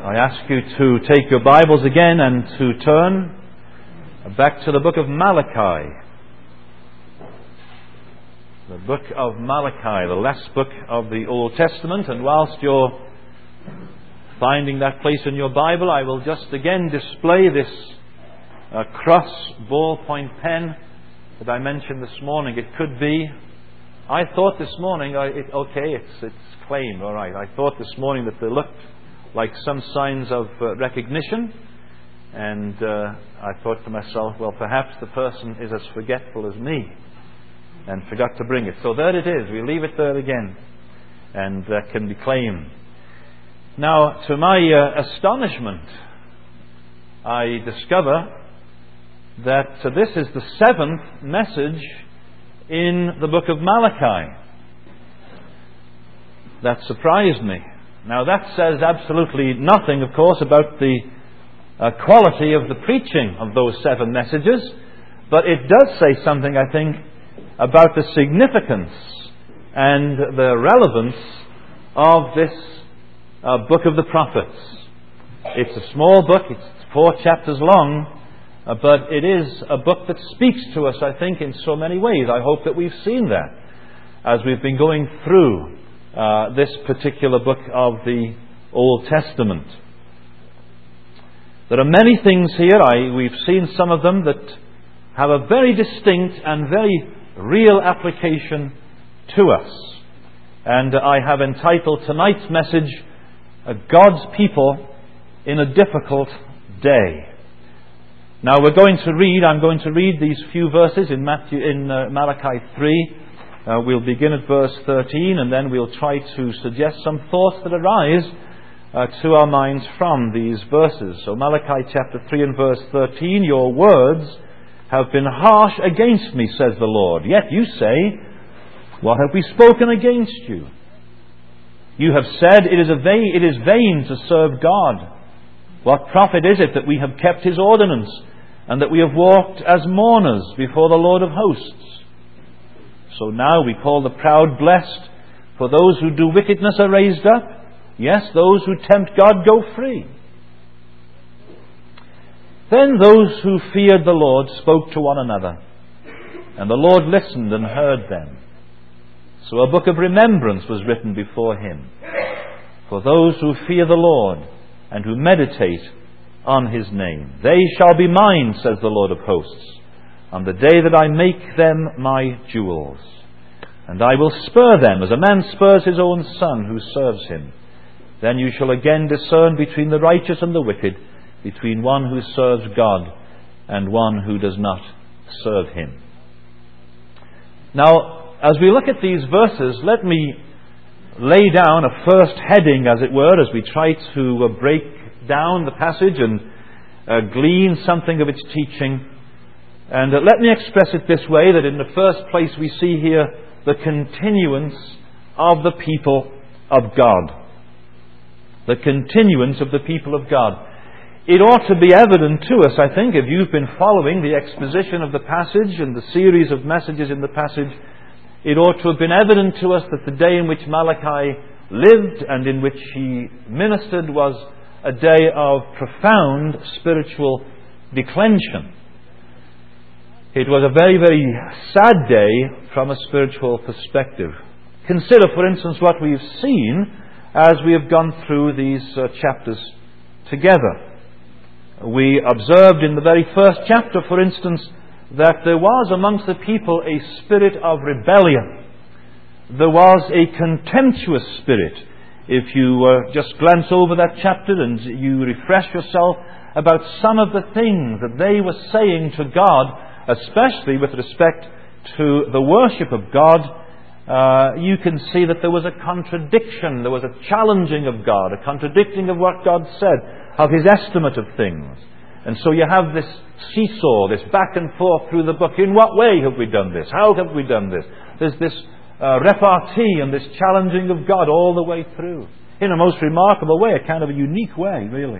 I ask you to take your Bibles again and to turn back to the book of Malachi. The book of Malachi, the last book of the Old Testament. And whilst you're finding that place in your Bible, I will just again display this cross ballpoint pen that I mentioned this morning. It could be, I thought this morning, it's claimed, all right. I thought this morning that they looked like some signs of recognition, and I thought to myself, well, perhaps the person is as forgetful as me and forgot to bring it. So there it is. We leave it there again, and can be claimed. Now, to my astonishment, I discover that this is the 7th message in the book of Malachi. That surprised me. Now, that says absolutely nothing, of course, about the quality of the preaching of those 7 messages, but it does say something, I think, about the significance and the relevance of this book of the prophets. It's a small book, it's 4 chapters long, but it is a book that speaks to us, I think, in so many ways. I hope that we've seen that as we've been going through this particular book of the Old Testament. There are many things here. We've seen some of them that have a very distinct and very real application to us. And I have entitled tonight's message, God's People in a Difficult Day. Now I'm going to read these few verses in Malachi 3. We'll begin at verse 13, and then we'll try to suggest some thoughts that arise to our minds from these verses. So Malachi chapter 3 and verse 13, "Your words have been harsh against me, says the Lord. Yet you say, what have we spoken against you? You have said, it is vain to serve God. What profit is it that we have kept His ordinance, and that we have walked as mourners before the Lord of hosts? So now we call the proud blessed, for those who do wickedness are raised up. Yes, those who tempt God go free. Then those who feared the Lord spoke to one another, and the Lord listened and heard them. So a book of remembrance was written before Him, for those who fear the Lord and who meditate on His name. They shall be mine, says the Lord of hosts, on the day that I make them my jewels. And I will spur them as a man spurs his own son who serves him. Then you shall again discern between the righteous and the wicked, between one who serves God and one who does not serve Him." Now, as we look at these verses, let me lay down a first heading, as it were, as we try to break down the passage and glean something of its teaching. And let me express it this way, that in the first place we see here the continuance of the people of God. The continuance of the people of God. It ought to be evident to us, I think, if you've been following the exposition of the passage and the series of messages in the passage, it ought to have been evident to us that the day in which Malachi lived and in which he ministered was a day of profound spiritual declension. It was a very, very sad day from a spiritual perspective. Consider, for instance, what we've seen as we have gone through these chapters together. We observed in the very first chapter, for instance, that there was amongst the people a spirit of rebellion. There was a contemptuous spirit. If you just glance over that chapter and you refresh yourself about some of the things that they were saying to God, especially with respect to the worship of God, you can see that there was a contradiction, there was a challenging of God, a contradicting of what God said, of His estimate of things. And so you have this seesaw, this back and forth through the book. In what way have we done this? How have we done this? There's this repartee and this challenging of God all the way through. In a most remarkable way, a kind of a unique way, really.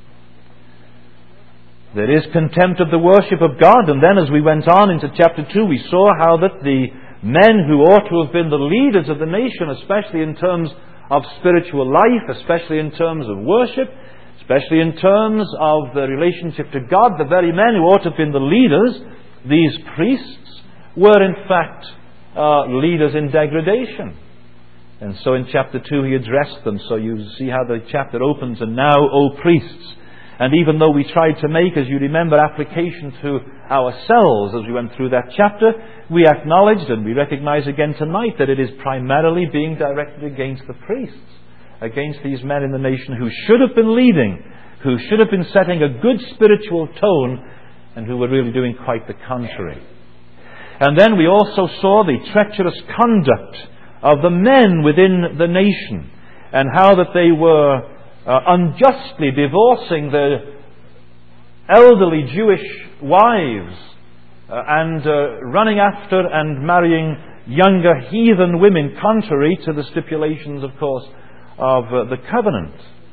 There is contempt of the worship of God, and then as we went on into chapter 2, we saw how that the men who ought to have been the leaders of the nation, especially in terms of spiritual life, especially in terms of worship, especially in terms of the relationship to God. The very men who ought to have been the leaders, these priests, were in fact leaders in degradation. And so in chapter 2 he addressed them. So you see how the chapter opens, and now, O priests. And even though we tried to make, as you remember, application to ourselves as we went through that chapter, we acknowledged and we recognize again tonight that it is primarily being directed against the priests, against these men in the nation who should have been leading, who should have been setting a good spiritual tone, and who were really doing quite the contrary. And then we also saw the treacherous conduct of the men within the nation, and how that they were unjustly divorcing their elderly Jewish wives and running after and marrying younger heathen women, contrary to the stipulations, of course, of the covenant.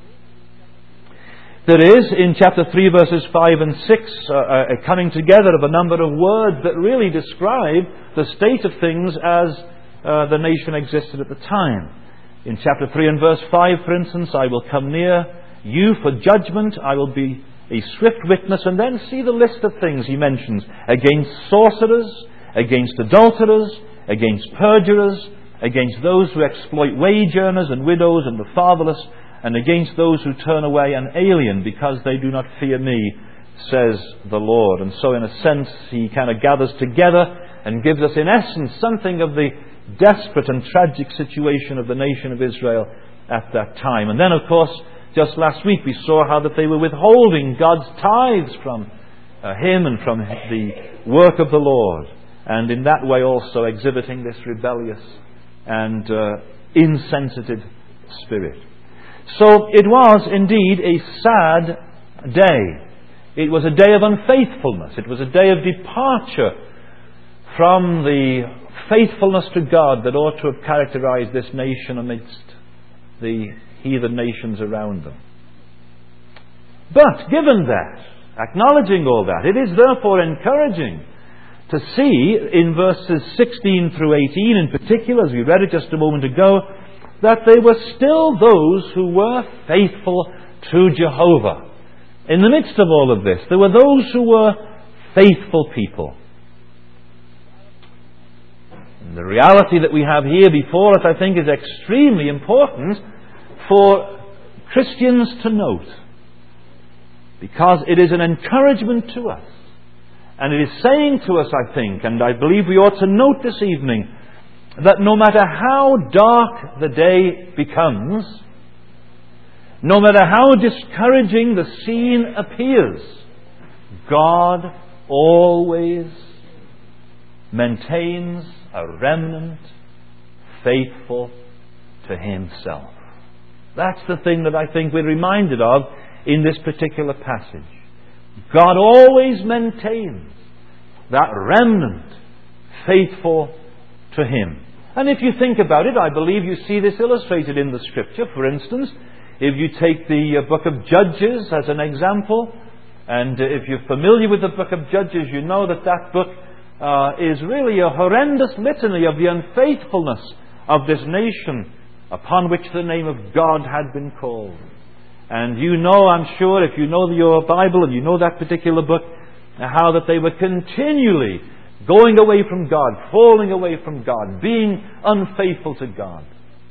There is, in chapter 3, verses 5 and 6, a coming together of a number of words that really describe the state of things as the nation existed at the time. In chapter 3 and verse 5, for instance, I will come near you for judgment, I will be a swift witness, and then see the list of things he mentions: against sorcerers, against adulterers, against perjurers, against those who exploit wage earners and widows and the fatherless, and against those who turn away an alien because they do not fear me, says the Lord. And so in a sense he kind of gathers together and gives us in essence something of the desperate and tragic situation of the nation of Israel at that time. And then, of course, just last week we saw how that they were withholding God's tithes from Him and from the work of the Lord, and in that way also exhibiting this rebellious and insensitive spirit. So it was indeed a sad day. It was a day of unfaithfulness. It was a day of departure from the faithfulness to God that ought to have characterized this nation amidst the heathen nations around them. But given that, acknowledging all that, it is therefore encouraging to see in verses 16 through 18 in particular, as we read it just a moment ago, that they were still those who were faithful to Jehovah. In the midst of all of this, there were those who were faithful people. And the reality that we have here before us, I think, is extremely important for Christians to note, because it is an encouragement to us. And it is saying to us, I think, and I believe we ought to note this evening, that no matter how dark the day becomes, no matter how discouraging the scene appears, God always maintains a remnant faithful to Himself. That's the thing that I think we're reminded of in this particular passage. God always maintains that remnant faithful to Him. And if you think about it, I believe you see this illustrated in the Scripture. For instance, if you take the book of Judges as an example, and if you're familiar with the book of Judges, you know that that book is really a horrendous litany of the unfaithfulness of this nation upon which the name of God had been called. And you know, I'm sure, if you know your Bible and you know that particular book, how that they were continually going away from God, falling away from God, being unfaithful to God.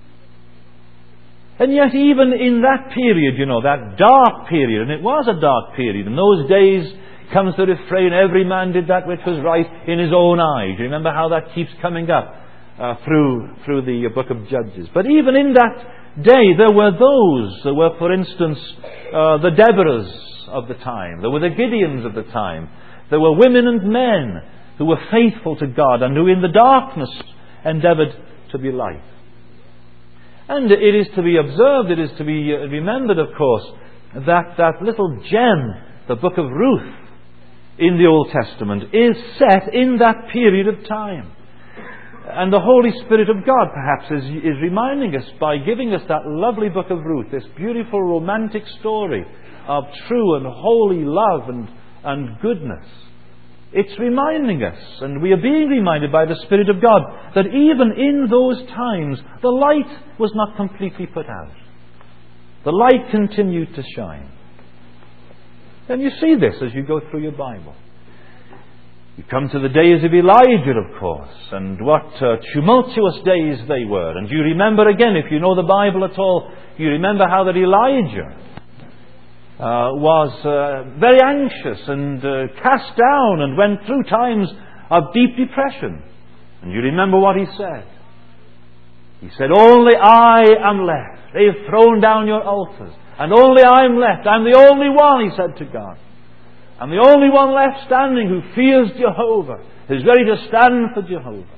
And yet even in that period, you know, that dark period, and it was a dark period, in those days comes the refrain, every man did that which was right in his own eyes. You remember how that keeps coming up through the book of Judges. But even in that day, there were those. There were, for instance, the Deborahs of the time. There were the Gideons of the time. There were women and men who were faithful to God and who in the darkness endeavored to be light. And it is to be observed, it is to be remembered, of course, that that little gem, the book of Ruth, in the Old Testament, is set in that period of time. And the Holy Spirit of God, perhaps, is reminding us by giving us that lovely book of Ruth, this beautiful romantic story of true and holy love and goodness. It's reminding us, and we are being reminded by the Spirit of God, that even in those times, the light was not completely put out. The light continued to shine. And you see this as you go through your Bible. You come to the days of Elijah, of course, and what tumultuous days they were. And you remember again, if you know the Bible at all, you remember how that Elijah was very anxious and cast down and went through times of deep depression. And you remember what he said. He said, "Only I am left. They have thrown down your altars. And only I am left. I'm the only one," he said to God. "I'm the only one left standing who fears Jehovah, who's ready to stand for Jehovah."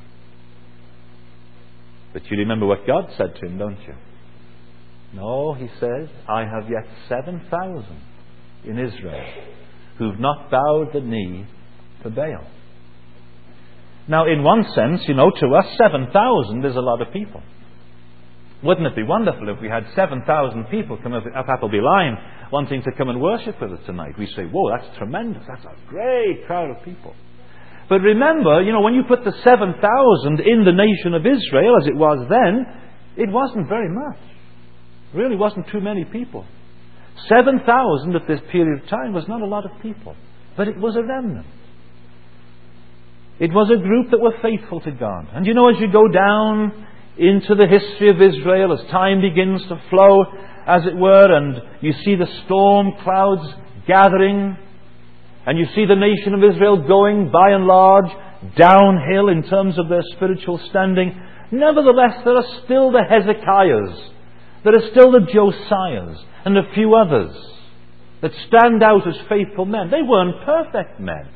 But you remember what God said to him, don't you? "No," he says, "I have yet 7,000 in Israel who've not bowed the knee to Baal." Now, in one sense, to us, 7,000 is a lot of people. Wouldn't it be wonderful if we had 7,000 people come up Appleby Line wanting to come and worship with us tonight? We say, "Whoa, that's tremendous. That's a great crowd of people." But remember, when you put the 7,000 in the nation of Israel as it was then, it wasn't very much. It really wasn't too many people. 7,000 at this period of time was not a lot of people. But it was a remnant. It was a group that were faithful to God. And as you go down into the history of Israel, as time begins to flow, as it were, and you see the storm clouds gathering, and you see the nation of Israel going, by and large, downhill in terms of their spiritual standing, nevertheless, there are still the Hezekiahs, there are still the Josiahs, and a few others that stand out as faithful men. They weren't perfect men.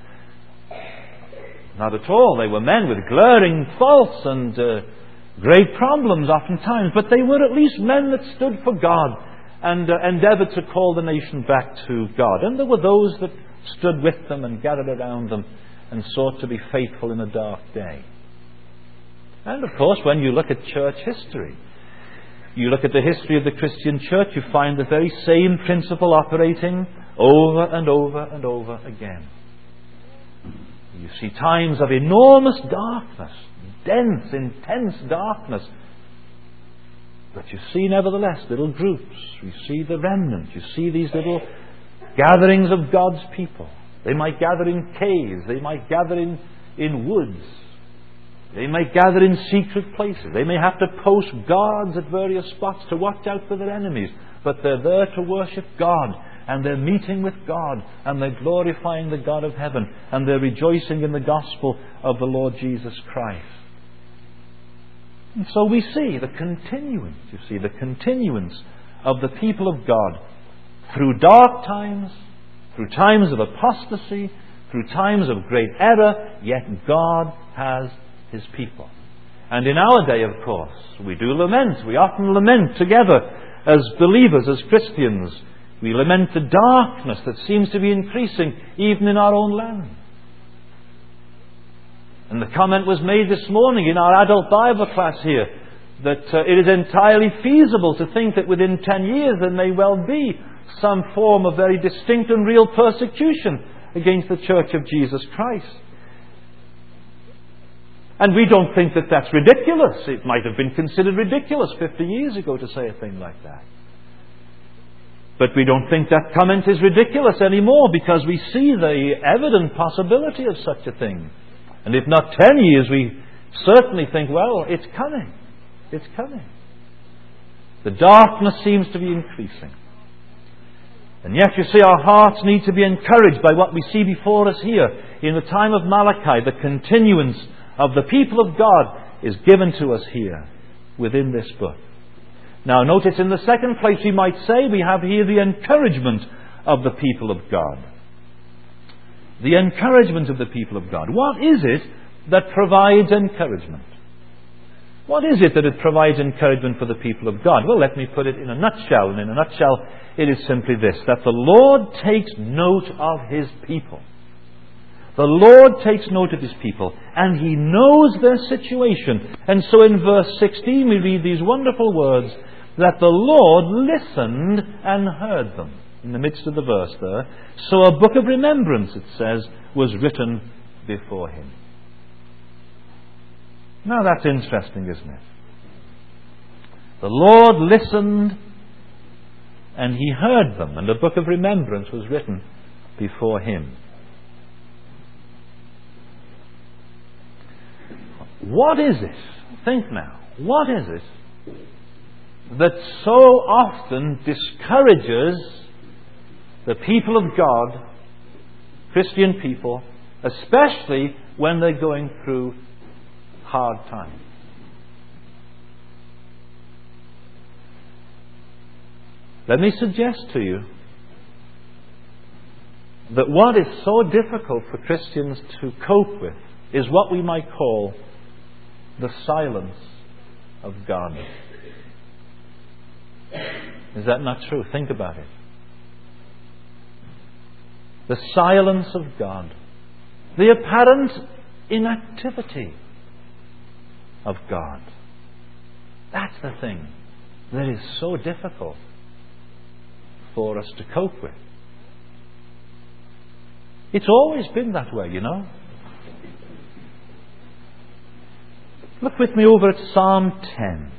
Not at all. They were men with glaring faults and great problems oftentimes, but they were at least men that stood for God and endeavoured to call the nation back to God. And there were those that stood with them and gathered around them and sought to be faithful in a dark day. And of course, when you look at church history, you look at the history of the Christian church, you find the very same principle operating over and over and over again. You see times of enormous darkness, dense, intense darkness. But you see, nevertheless, little groups. You see the remnant. You see these little gatherings of God's people. They might gather in caves. They might gather in woods. They might gather in secret places. They may have to post guards at various spots to watch out for their enemies. But they're there to worship God. And they're meeting with God. And they're glorifying the God of heaven. And they're rejoicing in the gospel of the Lord Jesus Christ. And so we see the continuance, of the people of God through dark times, through times of apostasy, through times of great error, yet God has His people. And in our day, of course, we do lament. We often lament together as believers, as Christians. We lament the darkness that seems to be increasing even in our own land. And the comment was made this morning in our adult Bible class here that it is entirely feasible to think that within 10 years there may well be some form of very distinct and real persecution against the Church of Jesus Christ. And we don't think that that's ridiculous. It might have been considered ridiculous 50 years ago to say a thing like that. But we don't think that comment is ridiculous anymore because we see the evident possibility of such a thing. And if not 10 years, we certainly think, well, it's coming. It's coming. The darkness seems to be increasing. And yet, you see, our hearts need to be encouraged by what we see before us here. In the time of Malachi, the continuance of the people of God is given to us here within this book. Now, notice in the second place, we might say, we have here the encouragement of the people of God. The encouragement of the people of God. What is it that provides encouragement? What is it that it provides encouragement for the people of God? Well, let me put it in a nutshell. And in a nutshell, it is simply this, that the Lord takes note of His people. The Lord takes note of His people, and He knows their situation. And so in verse 16 we read these wonderful words, that the Lord listened and heard them. In the midst of the verse there. So a book of remembrance, it says, was written before Him. Now that's interesting, isn't it? The Lord listened and He heard them, and a book of remembrance was written before Him. What is it? Think now. What is it that so often discourages the people of God, Christian people, especially when they're going through hard times? Let me suggest to you that what is so difficult for Christians to cope with is what we might call the silence of God. Is that not true? Think about it. The silence of God. The apparent inactivity of God. That's the thing that is so difficult for us to cope with. It's always been that way, you know. Look with me over at Psalm 10,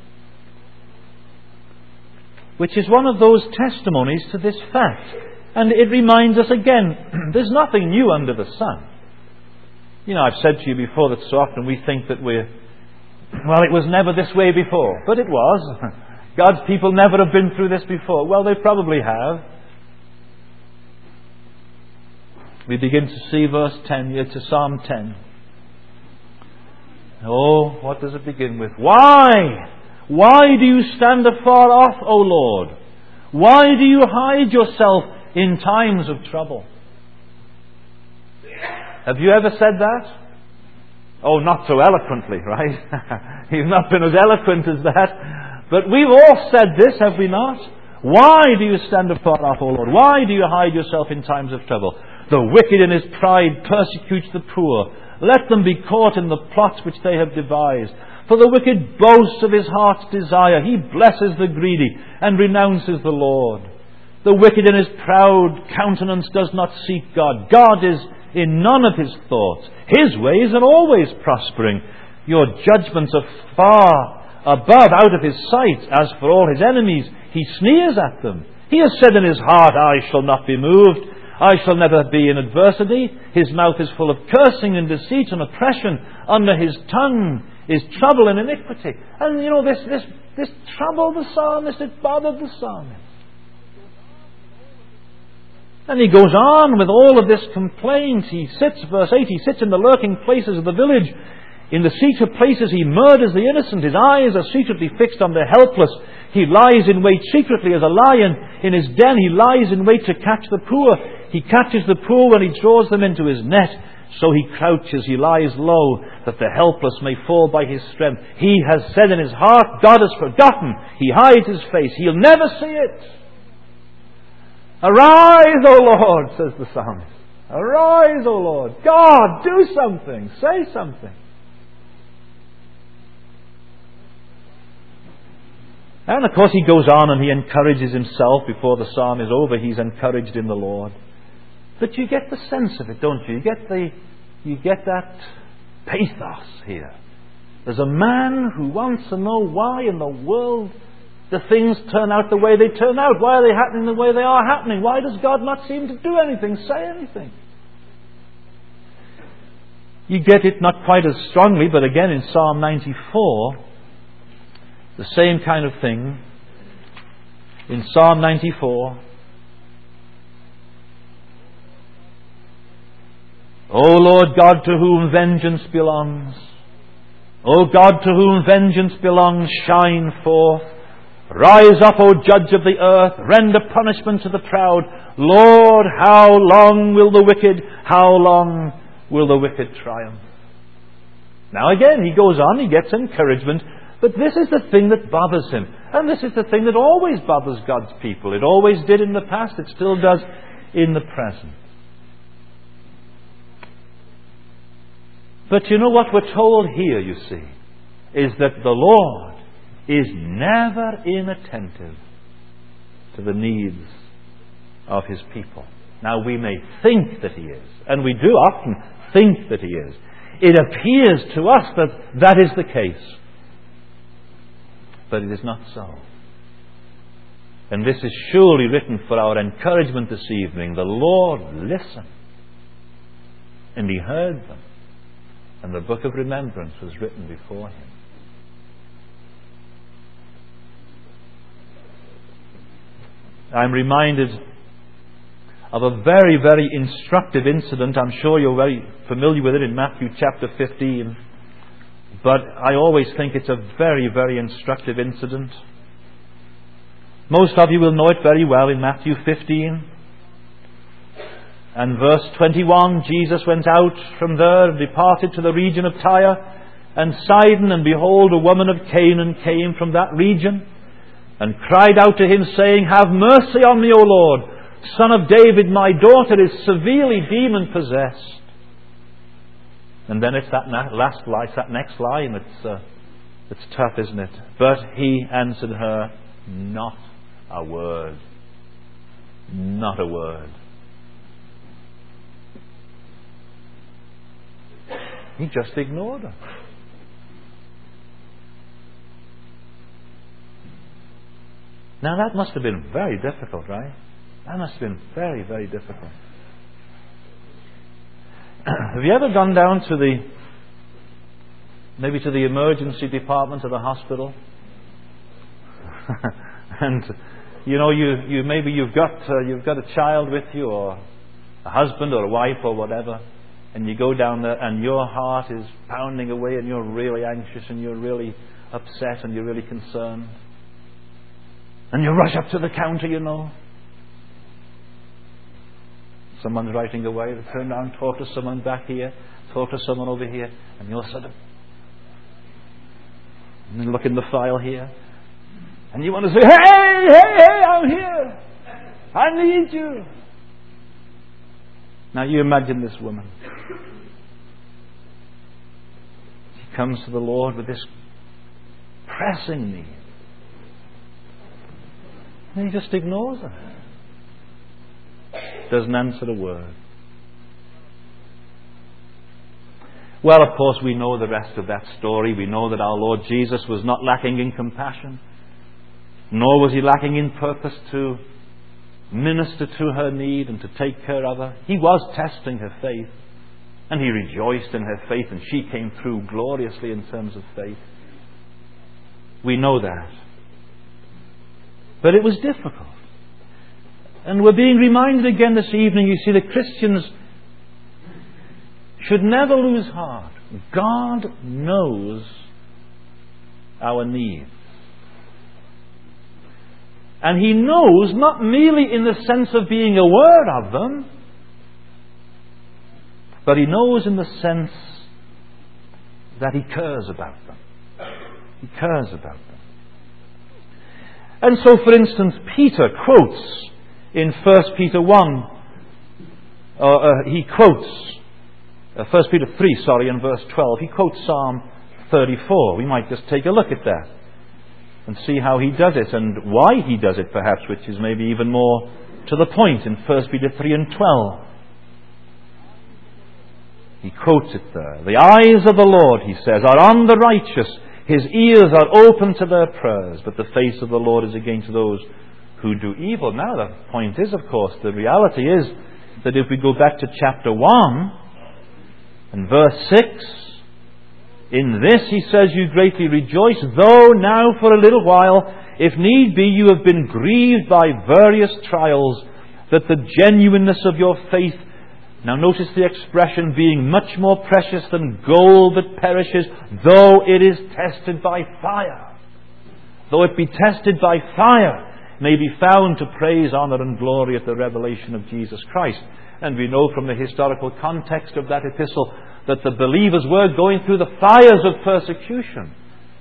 which is one of those testimonies to this fact. And it reminds us again, there's nothing new under the sun. You know, I've said to you before that so often we think that it was never this way before. But it was. God's people never have been through this before. Well, they probably have. We begin to see verse 10 here, to Psalm 10. Oh, what does it begin with? Why? Why do you stand afar off, O Lord? Why do you hide yourself in times of trouble? Have you ever said that? Oh, not so eloquently, right? You've not been as eloquent as that. But we've all said this, have we not? Why do you stand afar off, O Lord? Why do you hide yourself in times of trouble? The wicked in his pride persecutes the poor. Let them be caught in the plots which they have devised. For the wicked boasts of his heart's desire. He blesses the greedy and renounces the Lord. The wicked in his proud countenance does not seek God. God is in none of his thoughts. His ways are always prospering. Your judgments are far above, out of his sight. As for all his enemies, he sneers at them. He has said in his heart, I shall not be moved. I shall never be in adversity. His mouth is full of cursing and deceit and oppression. Under his tongue is trouble and iniquity. And you know, this troubled the psalmist. It bothered the psalmist. And he goes on with all of this complaint. He sits, verse 8, he sits in the lurking places of the village. In the secret places he murders the innocent. His eyes are secretly fixed on the helpless. He lies in wait secretly as a lion. In his den he lies in wait to catch the poor. He catches the poor when he draws them into his net. So he crouches, he lies low, that the helpless may fall by his strength. He has said in his heart, God has forgotten. He hides his face. He'll never see it. Arise, O Lord, says the psalmist. Arise, O Lord. God, do something. Say something. And of course he goes on and he encourages himself. Before the psalm is over, he's encouraged in the Lord. But you get the sense of it, don't you? You get that pathos here. There's a man who wants to know why in the world the things turn out the way they turn out. Why are they happening the way they are happening? Why does God not seem to do anything, say anything? You get it not quite as strongly, but again in Psalm 94, the same kind of thing. In Psalm 94, O Lord God, to whom vengeance belongs, O God, to whom vengeance belongs, shine forth. Rise up, O Judge of the earth, render punishment to the proud. Lord, how long will the wicked triumph? Now again, he goes on, he gets encouragement, but this is the thing that bothers him. And this is the thing that always bothers God's people. It always did in the past, it still does in the present. But you know what we're told here, you see, is that the Lord is never inattentive to the needs of his people. Now we may think that he is, and we do often think that he is. It appears to us that that is the case. But it is not so. And this is surely written for our encouragement this evening. The Lord listened, and He heard them, and the book of remembrance was written before Him. I'm reminded of a very, very instructive incident. I'm sure you're very familiar with it in Matthew chapter 15. But I always think it's a very, very instructive incident. Most of you will know it very well in Matthew 15. And verse 21, Jesus went out from there and departed to the region of Tyre and Sidon, and behold, a woman of Canaan came from that region and cried out to Him, saying, Have mercy on me, O Lord, Son of David, my daughter is severely demon-possessed. And then it's that last line, it's that next line. It's tough, isn't it? But He answered her, not a word. Not a word. He just ignored her. Now that must have been very difficult, right? That must have been very, very difficult. Have you ever gone down to maybe to the emergency department of the hospital? And maybe you've got a child with you, or a husband or a wife or whatever, and you go down there and your heart is pounding away and you're really anxious and you're really upset and you're really concerned. And you rush up to the counter, Someone's writing away. They turn around, talk to someone back here, talk to someone over here, and you're sort of... And then look in the file here. And you want to say, hey, I'm here. I need you. Now you imagine this woman. She comes to the Lord with this pressing need. And He just ignores her. Doesn't answer a word. Well, of course, we know the rest of that story. We know that our Lord Jesus was not lacking in compassion, nor was He lacking in purpose to minister to her need and to take care of her. He was testing her faith, and He rejoiced in her faith, and she came through gloriously in terms of faith. We know that. But it was difficult. And we're being reminded again this evening, you see, that Christians should never lose heart. God knows our needs. And He knows not merely in the sense of being aware of them, but He knows in the sense that He cares about them. He cares about them. And so, for instance, Peter quotes in 1 Peter 1, he quotes 1 Peter 3, in verse 12. He quotes Psalm 34. We might just take a look at that and see how he does it and why he does it, perhaps, which is maybe even more to the point in 1 Peter 3 and 12. He quotes it there. The eyes of the Lord, he says, are on the righteous. His ears are open to their prayers, but the face of the Lord is against those who do evil. Now the point is, of course, the reality is that if we go back to chapter 1 and verse 6, in this he says, you greatly rejoice, though now for a little while, if need be, you have been grieved by various trials, that the genuineness of your faith, now notice the expression, being much more precious than gold that perishes, though it is tested by fire. Though it be tested by fire, may be found to praise, honour and glory at the revelation of Jesus Christ. And we know from the historical context of that epistle that the believers were going through the fires of persecution.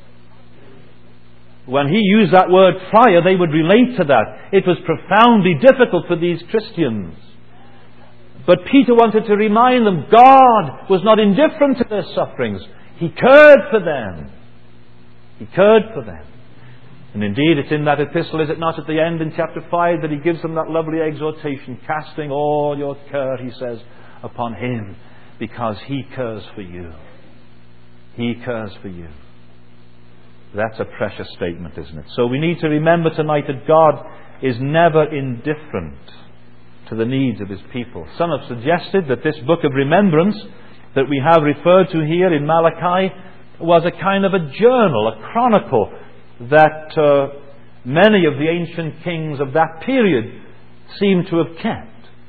When he used that word fire, they would relate to that. It was profoundly difficult for these Christians. But Peter wanted to remind them God was not indifferent to their sufferings. He cared for them. He cared for them. And indeed, it's in that epistle, is it not, at the end in chapter 5, that he gives them that lovely exhortation, casting all your care, he says, upon Him, because He cares for you. He cares for you. That's a precious statement, isn't it? So we need to remember tonight that God is never indifferent to the needs of His people. Some have suggested that this book of remembrance that we have referred to here in Malachi was a kind of a journal, a chronicle that many of the ancient kings of that period seem to have kept.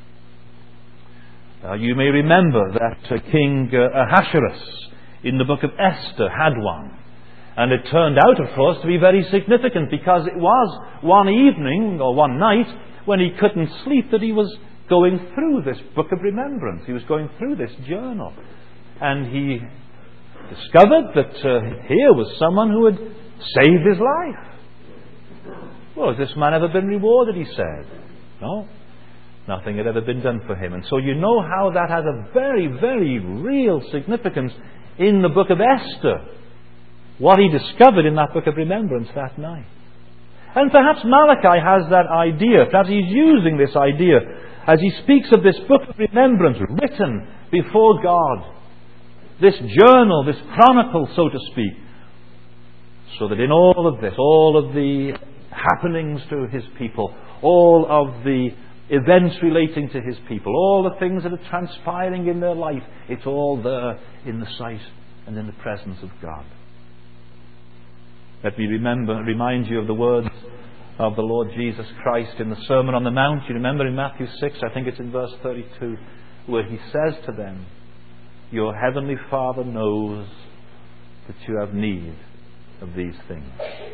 You may remember that King Ahasuerus in the book of Esther had one. And it turned out, of course, to be very significant, because it was one evening or one night when he couldn't sleep that he was going through this book of remembrance. He was going through this journal. And he discovered that here was someone who had saved his life. Well, has this man ever been rewarded, he said. No. Nothing had ever been done for him. And so you know how that has a very, very real significance in the book of Esther. What he discovered in that book of remembrance that night. And perhaps Malachi has that idea. Perhaps he's using this idea as he speaks of this book of remembrance written before God. This journal, this chronicle, so to speak. So that in all of this, all of the happenings to His people, all of the events relating to His people, all the things that are transpiring in their life, it's all there in the sight and in the presence of God. Let me remind you of the words of the Lord Jesus Christ in the Sermon on the Mount. You remember in Matthew 6, I think it's in verse 32, where He says to them, "Your heavenly Father knows that you have need of these things."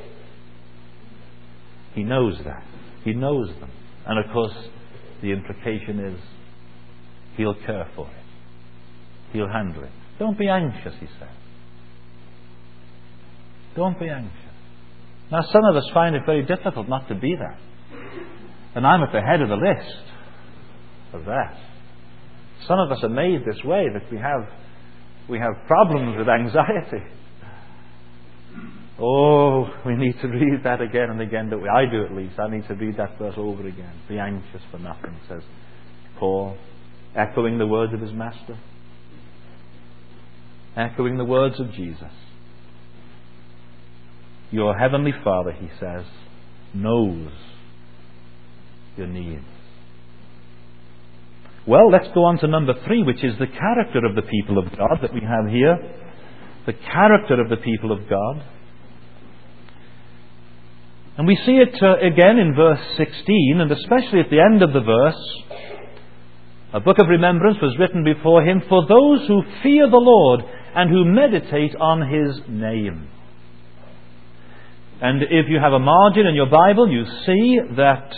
He knows that. He knows them. And of course, the implication is He'll care for it. He'll handle it. Don't be anxious, He says. Don't be anxious. Now, some of us find it very difficult not to be that. And I'm at the head of the list of that. Some of us are made this way, that we have problems with anxiety. Oh, we need to read that again and again, don't we? I do, at least. I need to read that verse over again. Be anxious for nothing, says Paul, echoing the words of his Master, echoing the words of Jesus. Your heavenly Father, He says, knows your needs. Well, let's go on to number 3, which is the character of the people of God that we have here. The character of the people of God. And we see it again in verse 16, and especially at the end of the verse. A book of remembrance was written before Him for those who fear the Lord and who meditate on His name. And if you have a margin in your Bible, you see that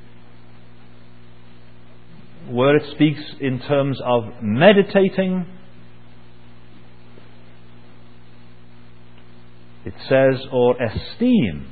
where it speaks in terms of meditating, it says, or esteem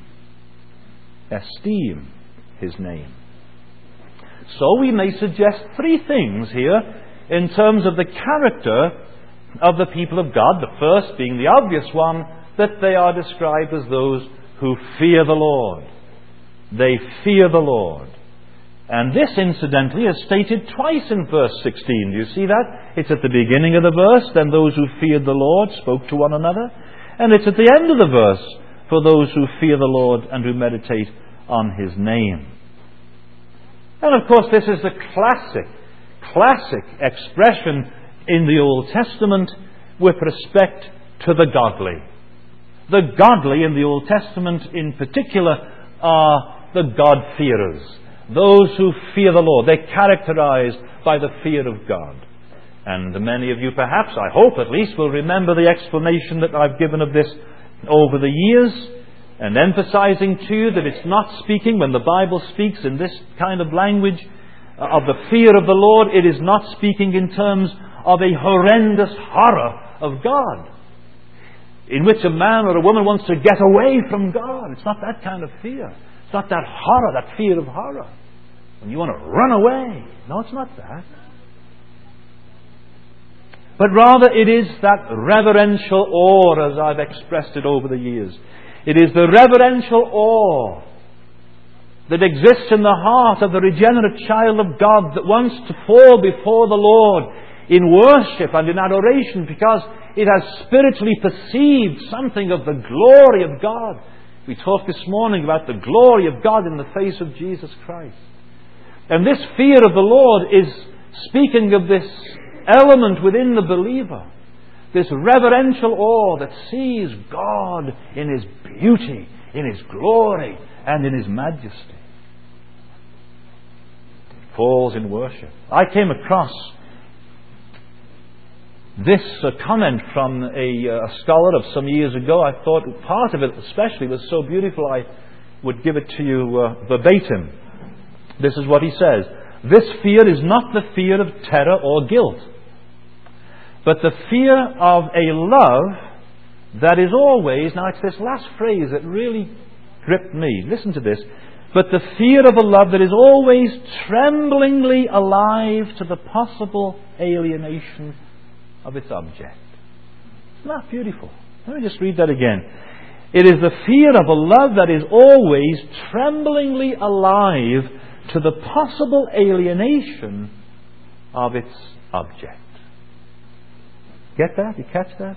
His name. So we may suggest 3 things here in terms of the character of the people of God. The first being the obvious one, that they are described as those who fear the Lord. They fear the Lord. And this, incidentally, is stated twice in verse 16. Do you see that? It's at the beginning of the verse, then those who feared the Lord spoke to one another. And it's at the end of the verse, for those who fear the Lord and who meditate on His name. And of course, this is the classic expression in the Old Testament with respect to the godly. The godly in the Old Testament in particular are the God-fearers. Those who fear the Lord. They're characterized by the fear of God. And many of you perhaps, I hope at least, will remember the explanation that I've given of this over the years, and emphasizing to you that it's not speaking, when the Bible speaks in this kind of language of the fear of the Lord, it is not speaking in terms of a horrendous horror of God, in which a man or a woman wants to get away from God. It's not that kind of fear. It's not that horror, that fear of horror, when you want to run away. No, it's not that. But rather it is that reverential awe, as I've expressed it over the years. It is the reverential awe that exists in the heart of the regenerate child of God, that wants to fall before the Lord in worship and in adoration, because it has spiritually perceived something of the glory of God We talked this morning about the glory of God in the face of Jesus Christ. And this fear of the Lord is speaking of this element within the believer, this reverential awe that sees God in His beauty, in His glory, and in His majesty. It falls in worship. I came across this comment from a scholar of some years ago. I thought part of it especially was so beautiful I would give it to you verbatim. This is what he says: "This fear is not the fear of terror or guilt, but the fear of a love that is always," now it's this last phrase that really gripped me. Listen to this. "But the fear of a love that is always tremblingly alive to the possible alienation of its object." Isn't that beautiful? Let me just read that again. "It is the fear of a love that is always tremblingly alive to the possible alienation of its object." Get that? You catch that?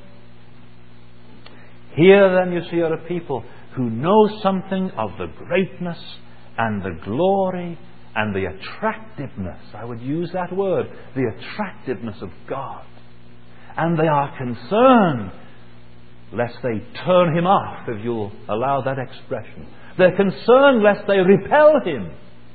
Here then you see are a people who know something of the greatness and the glory and the attractiveness, I would use that word, the attractiveness of God. And they are concerned lest they turn Him off, if you'll allow that expression. They're concerned lest they repel Him,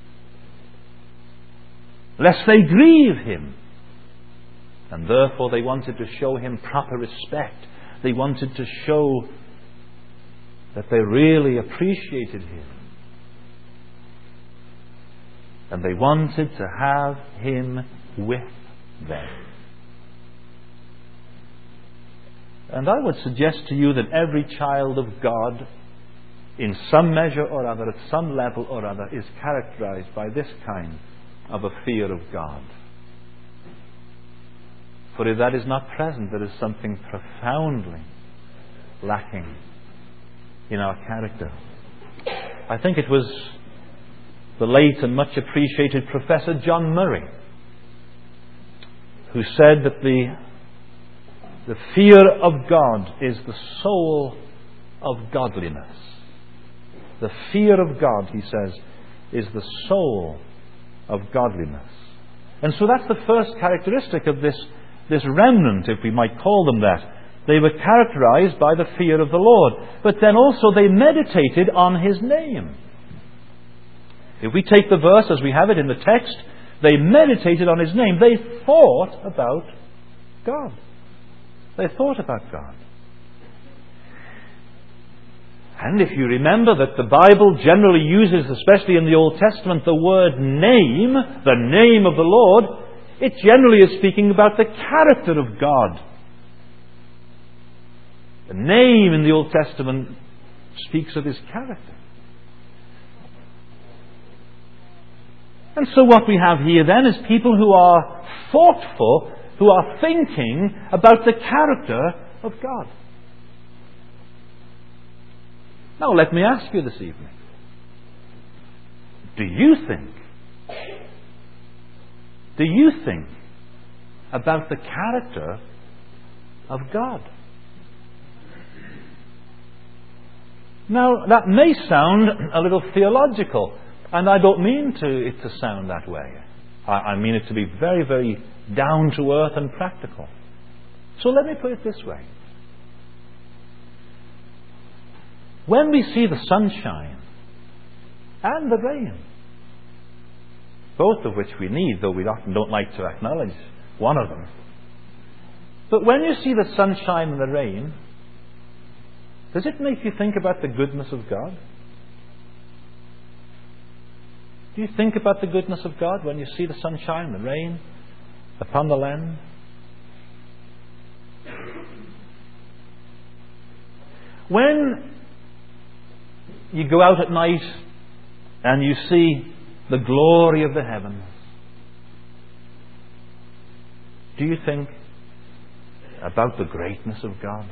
lest they grieve Him. And therefore they wanted to show Him proper respect. They wanted to show that they really appreciated Him. And they wanted to have Him with them. And I would suggest to you that every child of God, in some measure or other, at some level or other, is characterized by this kind of a fear of God. For if that is not present, there is something profoundly lacking in our character. I think it was the late and much appreciated Professor John Murray who said that the fear of God is the soul of godliness. The fear of God, he says, is the soul of godliness. And so that's the first characteristic of this remnant, if we might call them that. They were characterized by the fear of the Lord. But then also they meditated on His name. If we take the verse as we have it in the text, they meditated on His name. They thought about God. They thought about God. And if you remember that the Bible generally uses, especially in the Old Testament, the word name, the name of the Lord, it generally is speaking about the character of God. The name in the Old Testament speaks of His character. And so what we have here then is people who are thoughtful, who are thinking about the character of God. Now let me ask you this evening, do you think about the character of God? Now that may sound a little theological, and I don't mean it to sound that way. I mean it to be very, very down to earth and practical. So let me put it this way. When we see the sunshine and the rain, both of which we need, though we often don't like to acknowledge one of them, but when you see the sunshine and the rain, does it make you think about the goodness of God? Do you think about the goodness of God when you see the sunshine and the rain upon the land? When you go out at night and you see the glory of the heavens, do you think about the greatness of God?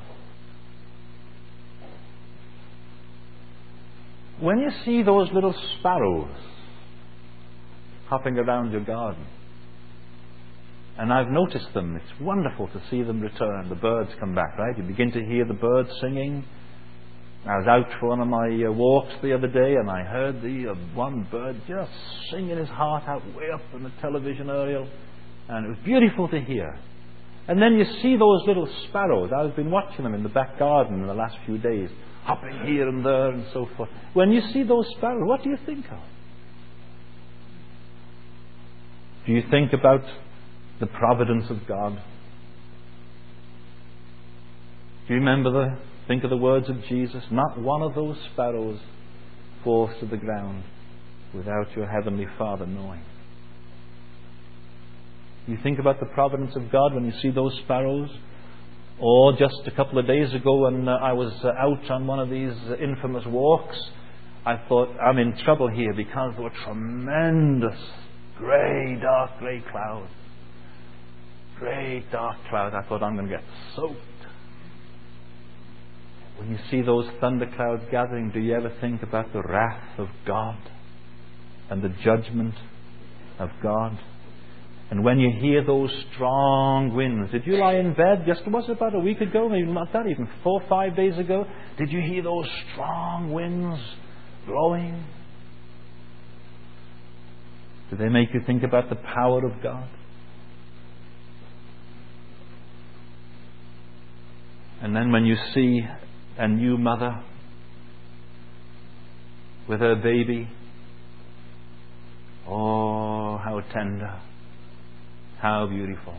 When you see those little sparrows hopping around your garden, and I've noticed them, it's wonderful to see them return. The birds come back, right? You begin to hear the birds singing. I was out for one of my walks the other day, and I heard the one bird just singing his heart out way up on the television aerial, and it was beautiful to hear. And then you see those little sparrows. I've been watching them in the back garden in the last few days, hopping here and there and so forth. When you see those sparrows, what do you think of? Do you think about the providence of God? Do you think of the words of Jesus? Not one of those sparrows falls to the ground without your heavenly Father knowing. You think about the providence of God when you see those sparrows? Or just a couple of days ago when I was out on one of these infamous walks, I thought, I'm in trouble here because there were tremendous dark grey clouds. Great dark clouds. I thought, I'm going to get soaked. When you see those thunderclouds gathering, do you ever think about the wrath of God and the judgment of God? And when you hear those strong winds, did you lie in bed was it about a week ago, maybe not that, even 4 or 5 days ago? Did you hear those strong winds blowing? Do they make you think about the power of God? And then when you see a new mother with her baby, oh, how tender, how beautiful.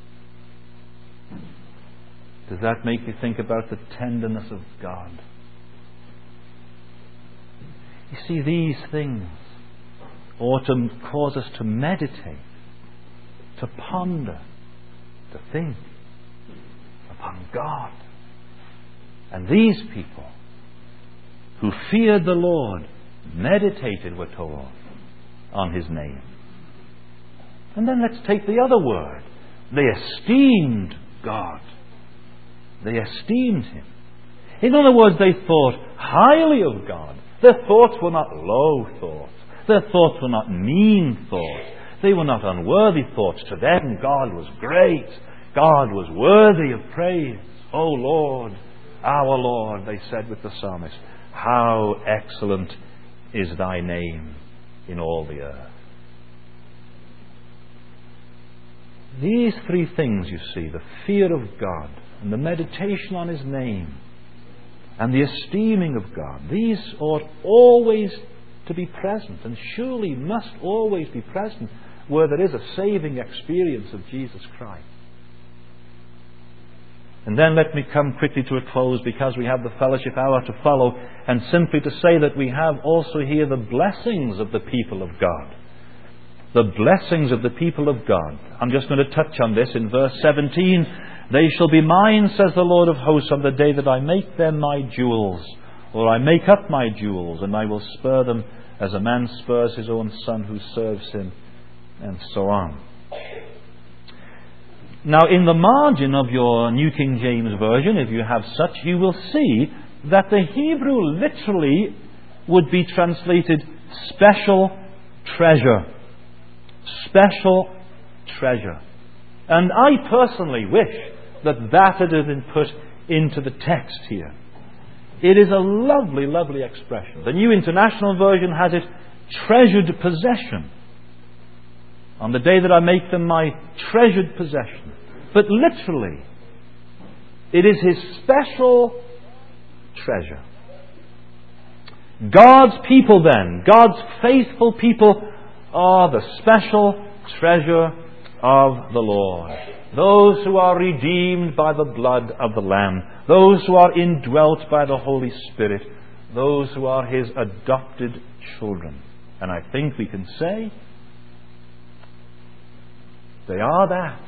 Does that make you think about the tenderness of God? You see, these things ought to cause us to meditate, to ponder, to think upon God. And these people who feared the Lord meditated, we're told, on His name. And then let's take the other word. They esteemed God. They esteemed Him. In other words, they thought highly of God. Their thoughts were not low thoughts. Their thoughts were not mean thoughts. They were not unworthy thoughts. To them, God was great. God was worthy of praise. O Lord, our Lord, they said with the psalmist, how excellent is Thy name in all the earth. These three things, you see, the fear of God and the meditation on His name and the esteeming of God, these ought always to be present, and surely must always be present where there is a saving experience of Jesus Christ. And then let me come quickly to a close, because we have the fellowship hour to follow, and simply to say that we have also here the blessings of the people of God. The blessings of the people of God. I'm just going to touch on this in verse 17. They shall be mine, says the Lord of hosts, on the day that I make them my jewels, or I make up my jewels, and I will spur them as a man spurs his own son who serves him, and so on. Now, in the margin of your New King James Version, if you have such, you will see that the Hebrew literally would be translated special treasure. Special treasure. And I personally wish that had been put into the text here. It is a lovely, lovely expression. The New International Version has it, treasured possession. On the day that I make them my treasured possession. But literally, it is His special treasure. God's people then, God's faithful people, are the special treasure of the Lord. Those who are redeemed by the blood of the Lamb. Those who are indwelt by the Holy Spirit. Those who are His adopted children. And I think we can say they are that.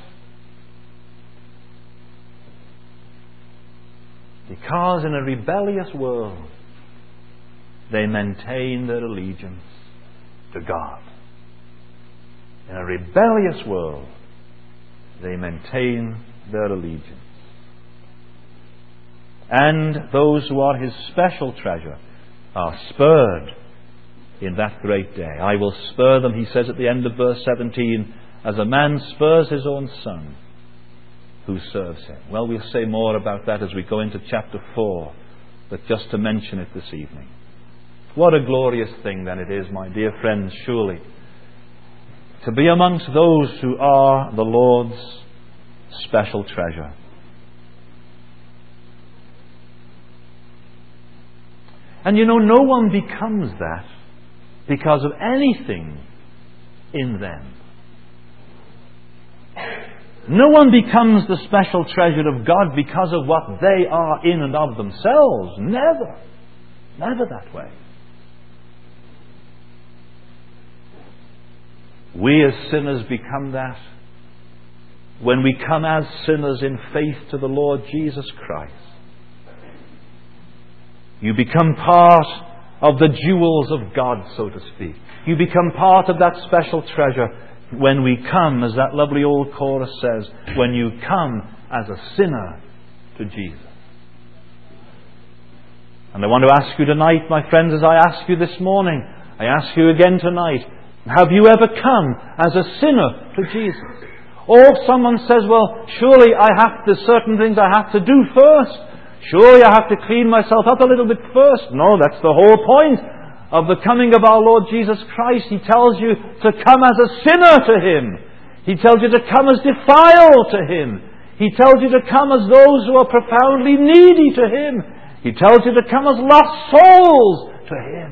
Because in a rebellious world, they maintain their allegiance to God. In a rebellious world, they maintain their allegiance. And those who are His special treasure are spurred in that great day. I will spur them, He says at the end of verse 17, as a man spurs his own son who serves him. Well, we'll say more about that as we go into chapter 4 but just to mention it this evening. What a glorious thing then it is, my dear friends, surely, to be amongst those who are the Lord's special treasure. And you know, no one becomes that because of anything in them. No one becomes the special treasure of God because of what they are in and of themselves. Never. Never that way. We as sinners become that when we come as sinners in faith to the Lord Jesus Christ. You become part of the jewels of God, so to speak. You become part of that special treasure when we come, as that lovely old chorus says, when you come as a sinner to Jesus. And I want to ask you tonight, my friends, as I ask you this morning, I ask you again tonight, have you ever come as a sinner to Jesus? Or someone says, well, surely there's certain things I have to do first. Surely I have to clean myself up a little bit first. No, that's the whole point of the coming of our Lord Jesus Christ. He tells you to come as a sinner to Him. He tells you to come as defiled to Him. He tells you to come as those who are profoundly needy to Him. He tells you to come as lost souls to Him.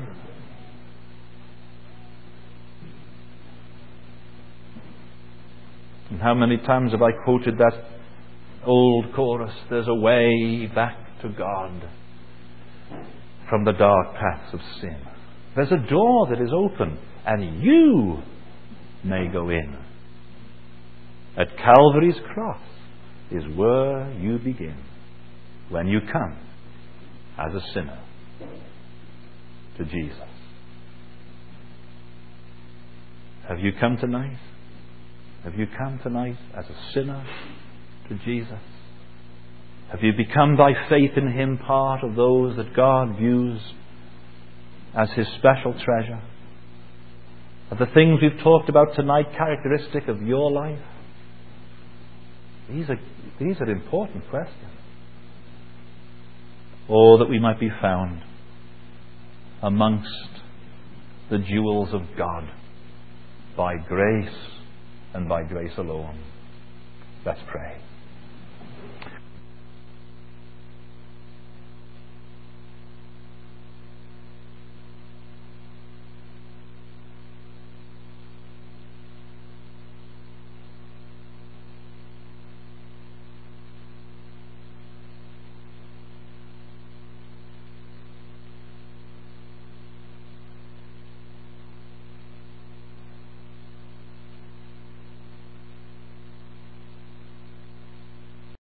And how many times have I quoted that old chorus? There's a way back to God from the dark paths of sin. There's a door that is open, and you may go in. At Calvary's cross is where you begin when you come as a sinner to Jesus. Have you come tonight? Have you come tonight as a sinner to Jesus? Have you become by faith in Him part of those that God views as His special treasure? Are the things we've talked about tonight characteristic of your life? These are important questions. Oh, that we might be found amongst the jewels of God by grace and by grace alone. Let's pray.